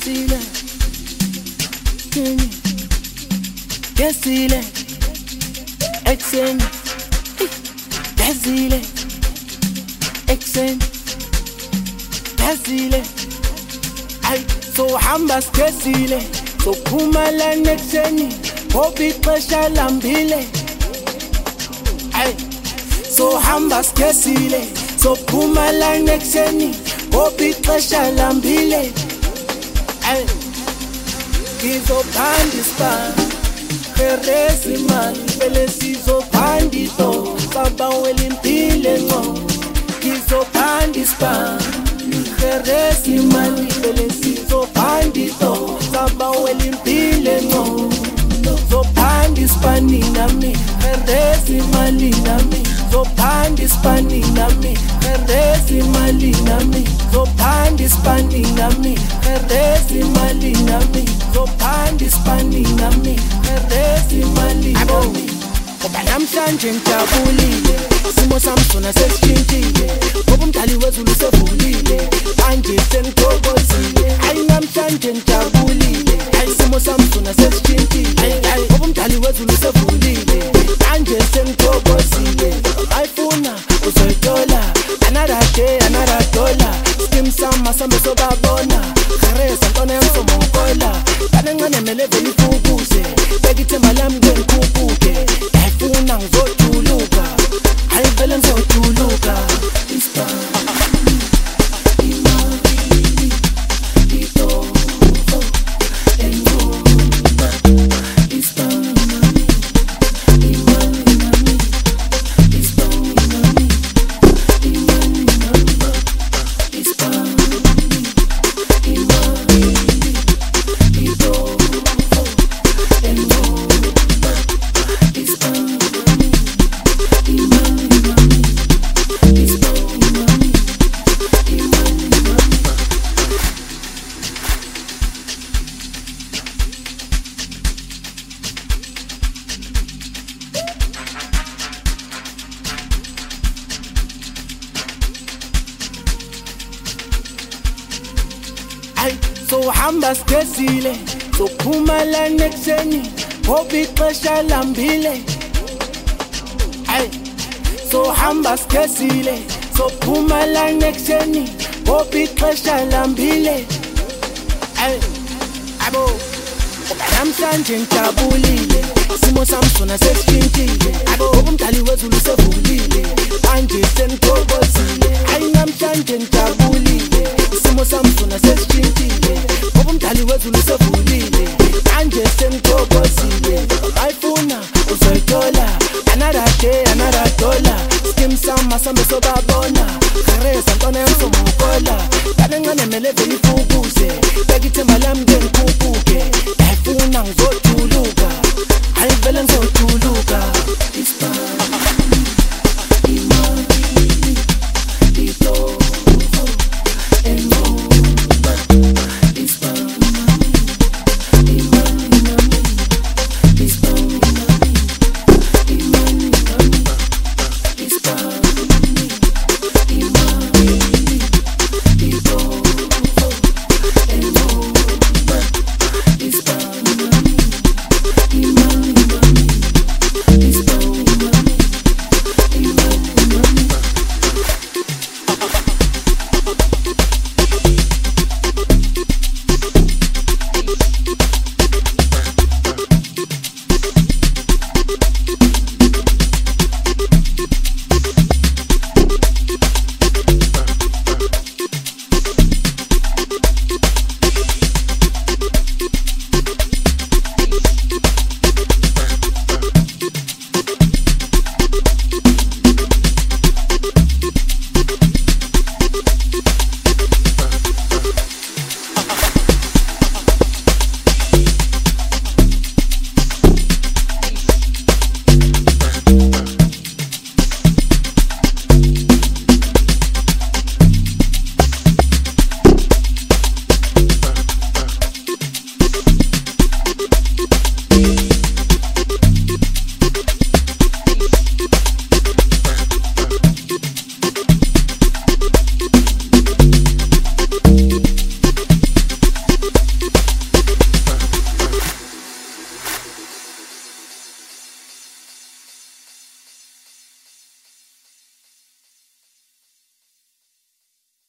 Kesile, Kesile, Exen, Kesile, Exen, Kesile. Ay, so hamba Kesile, so kumala nexeni, hobi pesha lambile. Ay, so hamba Kesile, so kumala nexeni, hobi pesha lambile. Ay, ngizophandisa keresi mali vele sizophandito baba welimpile ngo ngizophandisa keresi mali vele sizophandito baba welimpile ngo zophandisa nami keresi mali nami zophandisa nami keresi mali nami zophandisa nami keresi mali nami zophandisa nami keresi mali nami ngoba namhlanje ngijabulile isimo sami sona sesishintshile ngoba umdali wezulu sevulile manje sengithokozile hayi namhlanje ngijabulile hayi isimo sami sona sesishintshile ngoba umdali wezulu sevulile manje sengithokozile ayifuna uzoyithola another day another dollar skim sama sambe sobabona kharesa ntona yamsomonkola kanencane mele vele ifukuze bekithemba lami ngikhuphuke ayifuna ngizojuluka hayi vele ngizojuluka Ay, so hamba Kesile, so kumala nexeni, hobi pesha lambile. Ay, so hamba Kesile, so kumala nexeni, hobi pesha lambile. Ay, abo, namhlanje ngijabulile, isimo sami sona sesishintshile. Abo, umdali wezulu sevulile, manje sengithokozile. Hayi namhlanje ngijabulile, isimo sami sona sesishintshile. Ngoba umdali wezulu sevulile, manje sengithokozile. Ayifuna uzoyithola another day another dollar skim sama sambe sobabona kharesa ntona yamsomonkola kanencane mele vele ifukuze bekithemba lami ngikhuphuke ayifuna ngizojuluka hayi vele ngizojuluka